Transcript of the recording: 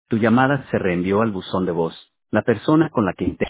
Tu llamada se reenvió al buzón de voz. La persona con la que